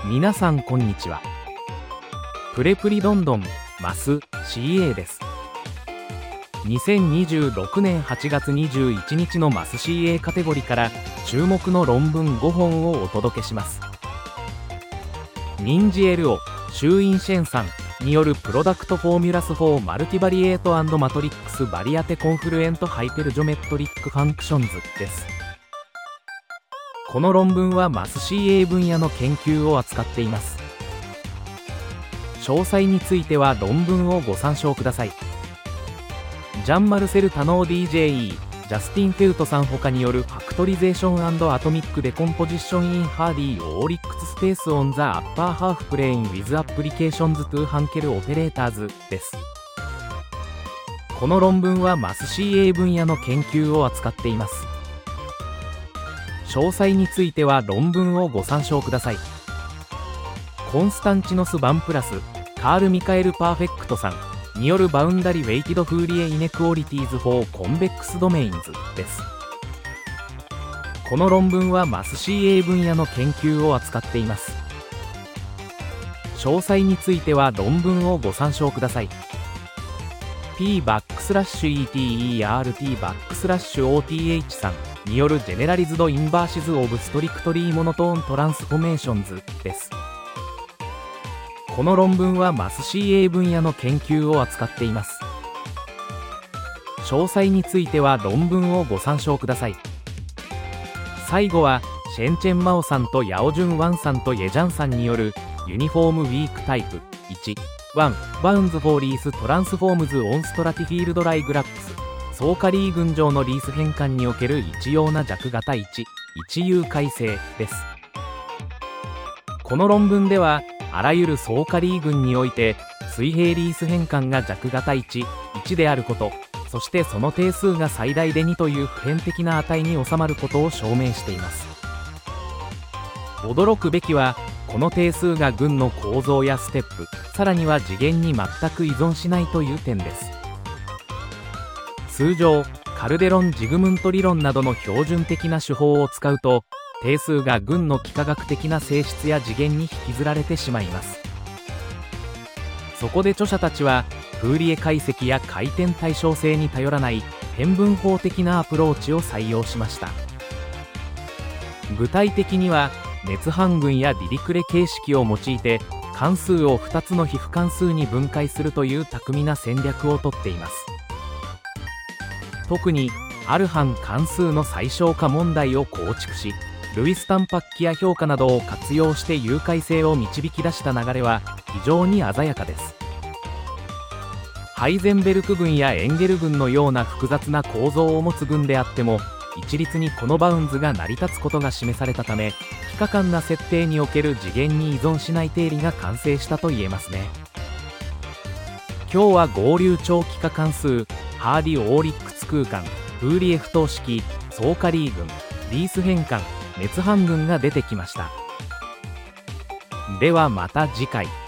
皆さんこんにちは。プレプリどんどんマス CA です。2026年8月21日のマス CA カテゴリーから注目の論文5本をお届けします。ニンジエルオ・シューインシェンさんによるプロダクトフォーミュラス4マルティバリエート&マトリックスバリアテコンフルエントハイペルジョメトリックファンクションズです。この論文はマス CA 分野の研究を扱っています。詳細については論文をご参照ください。ジャン・マルセル・タノー DJE、ジャスティン・フェウトさん他によるファクトリゼーション&アトミック・デコンポジション・イン・ハーディー・オーリックス・スペース・オン・ザ・アッパー・ハーフ・プレイン・ウィズ・アプリケーションズ・トゥ・ハンケル・オペレーターズです。この論文はマス CA 分野の研究を扱っています。詳細については論文をご参照ください。コンスタンチノス・バンプラス、カール・ミカエル・パーフェクトさんによるバウンダリ・ウェイティド・フーリエ・イネクオリティーズ・フォー・コンベックス・ドメインズです。この論文はマス CA 分野の研究を扱っています。詳細については論文をご参照ください。P_ETERT_OTH さんによるジェネラリズド・インバーシズ・オブ・ストリクトリー・モノトーン・トランスフォメーションズです。この論文はマス CA 分野の研究を扱っています。詳細については論文をご参照ください。最後はシェンチェン・マオさんとヤオジュン・ワンさんとイェジャンさんによるユニフォーム・ウィークタイプ1バウンズ・フォー・リース・トランスフォームズ・オン・ストラティフィールド・ライグラップスソーカリー群上のリース変換における一様な弱型一有改正です。この論文ではあらゆるソーカリー群において水平リース変換が弱型1であること、そしてその定数が最大で2という普遍的な値に収まることを証明しています。驚くべきはこの定数が群の構造やステップ、さらには次元に全く依存しないという点です。通常カルデロン・ジグムント理論などの標準的な手法を使うと定数が群の幾何学的な性質や次元に引きずられてしまいます。そこで著者たちはフーリエ解析や回転対称性に頼らない変分法的なアプローチを採用しました。具体的には熱半群やディリクレ形式を用いて関数を2つの皮膚関数に分解するという巧みな戦略をとっています。特にアルハン関数の最小化問題を構築し、ルイスタンパッキア評価などを活用して有解性を導き出した流れは非常に鮮やかです。ハイゼンベルク群やエンゲル群のような複雑な構造を持つ群であっても一律にこのバウンズが成り立つことが示されたため、非可感な設定における次元に依存しない定理が完成したと言えますね。今日は合流長期化関数、ハーディ・オーリックス空間、フーリエ不等式、ソーカリー群、リース変換、熱半群が出てきました。ではまた次回。